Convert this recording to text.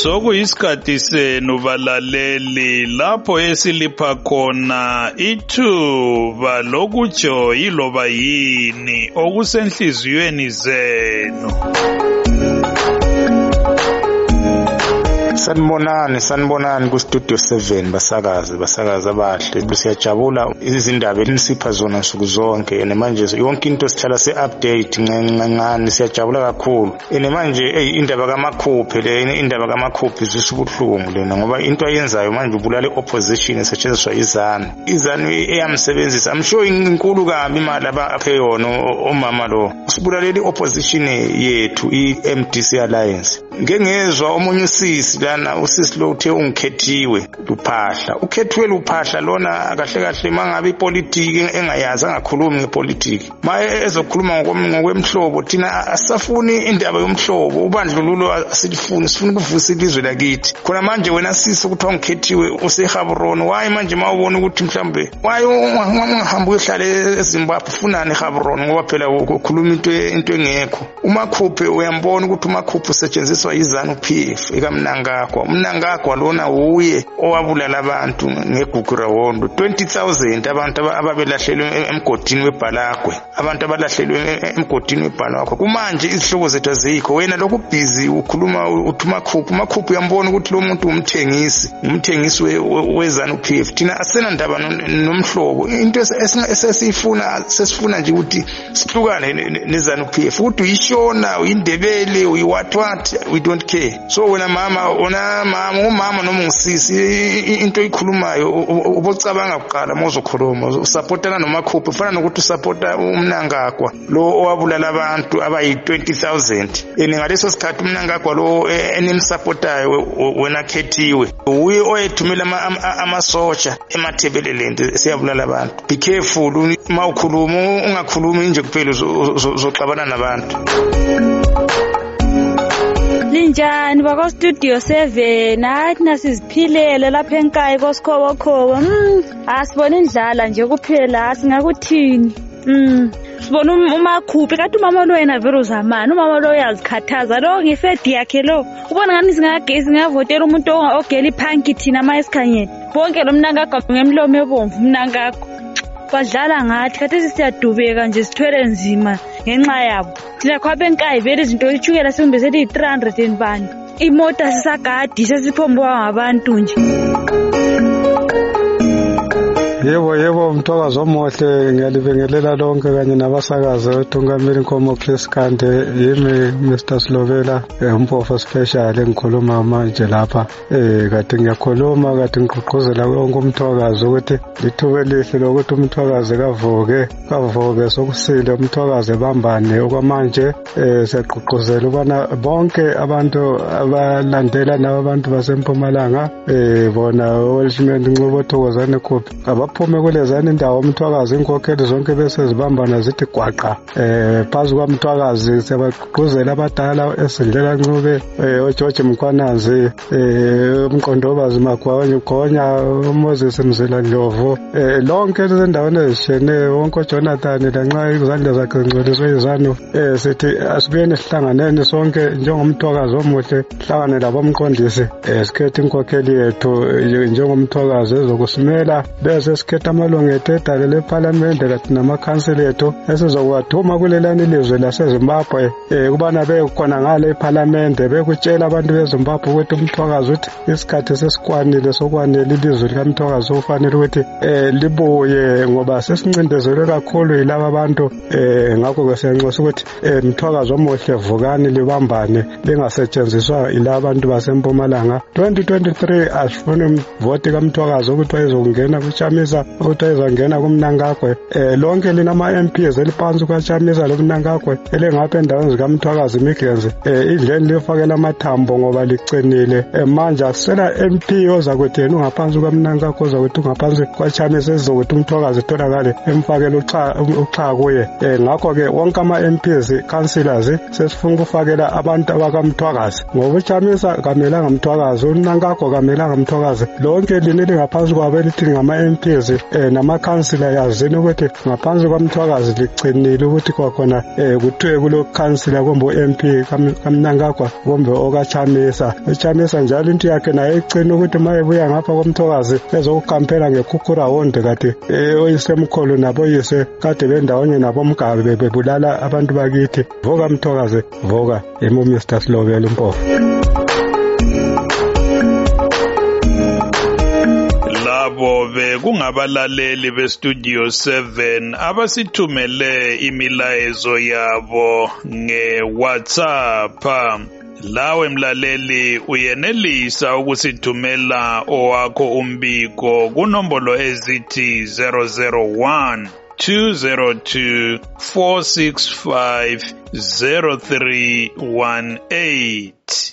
Sokuyisikhathi senu balaleli lapho esilipha khona ithuba lokujo iloba yini okusenhliziyweni zenu. Sanibonani ku Studio 7 basakazi abahle. Siyajabula izindaba enisipha zona nsuku zonke manje yonke into sithala se-update ngancane siyajabula kakhulu. Manje indaba kaMakhuphe indaba kaMakhuphe zisubuhlungu lena ngoba into ayenzayo manje ubulala opposition esetshenziswa izanu eyamsebenzisa. I'm sure inkulu kabi imali abaphe yona omama lo. Usibulalela opposition yethu iMDC Alliance. Ngengezwe omunye usisi lana usisi lo uthe ungikhethiwe Luphahla. Ukhethiwe Luphahla lona kahle mangabe ipolitiki engayazi angakhulumi ngepolitiki. Maye ezokhuluma ngokwemhlobo thina asafuni indaba yomhlobo ubandlululo asilifuni sifuna ukuvusa ilizwe lakithi. Khona manje wena sisi ukuthi ungikhethiwe useGaborone waye manje mawubona ukuthi mhlambe waye ungahamba uyohlala eZimbabwe funani eGaborone ngoba phela ukukhuluma into engekho. uMakhuphe uyambona ukuthi uMakhuphe usetshenziswa izanu PF Mnangagwa lona uye owabulala abantu ngegugu rawondo 20,000 abantu ababelahlelwe emgodini weBhalagwe abantu abalahlelwe emgodini weBhalagwe. Kumanje izihloko zethu azikho wena lokhu busy ukhuluma uthi uMakhuphe uyambona ukuthi lo muntu umthengisi wezanu PF. Thina asena ndaba nomhlobo into sesifuna nje ukuthi sihlukane nezanu PF ukuthi uyishona uyindebele uyiwhat we don't care. So wena umama noma usisi into ikhulumayo ubocabanga kuqala mozokhuluma usupportana noMakhuphe ufana nokuthi usupporta uMnangagwa lo owabulala abantu abayi 20,000. Ngaleso sikhathi uMnangagwa lo enemsupportayo wena khethiwe uye oyethumela amasotsha eMathebeleland siyabulala abantu. Be careful uma ukhuluma ungakhulumi nje kuphela uzoxabana nabantu. Linjani bako Studio 7 nathi nasiziphilele lapha eNkayi koSkhobokhobo. Asibona indlala nje kuphela asingakuthini. Sibona uMakhuphe kanti umama lo yena vero zamani umama lo uyazikhathaza lo ngifedi yakhe lo. Ubona ngani singavotela umuntu ogela iphanki thina mayisikhanyeni. Bonke lo Mnangagwa ngemlomo ebomvu Mnangagwa. Badlala ngathi kathi siyadubeka nje sithwele nzima ngenxa yabo. Thina khwabe eNkayi vele izinto ichukela simbe sethi 300 bani. Imota sisagadi sesiphomboka ngabantu nje. Yebo Mthokazo omuhle ngiyalibengelela lonke kanye nabasakazi weTungameli Nkomo Klesikande yimi Mr Slovela umphofa special engikhuluma manje lapha kade ngiyakhuluma kade ngigqugquzela wonke umthokazi ukuthi lithuke lihle lokuthi umthokazi kavuke sokusile umthokazi bambane okwamanje siyagqugquzela ubana bonke abantu abalandela nabantu baseMpumalanga bona Welshman Ncubo Thokozane Khuphi aphume kulezana indawo umthokazi inkokheli zonke bese zibambana zithi gwaqa phazu kwaMthokazi sebaqhuzela abadala esindlela Ncube oJoje Mkhwanazi umqondobazi Magwanya Gonya uMoses Mzila Ndlovu lonke lezindaweni ezishene wonke uJonathan lanxa izandla zakhe ngcoliswe izanu sithi asibuyeni sihlanganeni sonke njengomthokazi omuhle hlangane labomqondisi sikhethe inkokheli yethu njengomthokazi ezokusimela bese sikhetha amalungelo edale leParliament kati namakhansela ethu esizokuwathuma kulelani ilizwe laseZimbabwe kubana bekhona ngale eParliament bekutshela abantu beZimbabwe ukuthi umthokazi uthi isikhathi sesikwanile sokwanela ilizwe likaMthokazi ufanele ukuthi libuye ngoba sesincindezelwe kakhulu yilabo abantu ngakho ke siyanxusa ukuthi Mthokazi omuhle vukani libambane lingasetshenziswa yilabo abantu baseMpumalanga 2023 asifune vote kaMthokazi ukuthi wayezongena kuChamisa ukuthi wayezongena kuMnangagwa lonke linama MPs eliphansi kwaChamisa loMnangagwa elengapha endaweni zikaMthokazi Midlands idleni lifakela amathambo ngoba licinile manje asela MP ozakuthi yena ungaphansi kwaMnangagwa ozakuthi ungaphansi kwaChamisa ezokuthi umthokazi etholakale emfakela uxa kuye ngakho ke wonke ama MPs councillors sesifuna ukufakela abantu abakamthokazi ngoba uChamisa kamelanga Mthokazi uMnangagwa kamelanga Mthokazi lonke lineli ngaphansi kwabo elithi ngama MPs hlezi namakhansila yazini ukuthi ngaphansi kwaMthwakazi licinile ukuthi kwakhona kuthiwe kulo khansila kumbe MP kaMnangagwa kumbe okaChamisa uChamisa njalo into yakhe naye icina ukuthi mayebuya ngapha kwaMthwakazi ezokukhampela ngekhukhura wonde kade oyisemkhulu nabo yise kade bendawonye nabo Mgabe bebulala abantu bakithi. Voka Mthwakazi, voka Mr. Silobela uMpofu. Labo bekungabalaleli beStudio 7 abasithumele imilayezo yabo ngeWhatsApp. Lawe mlaleli uyenelisa ukusithumela owakho umbiko kunombolo ezithi 001 202 465 0318.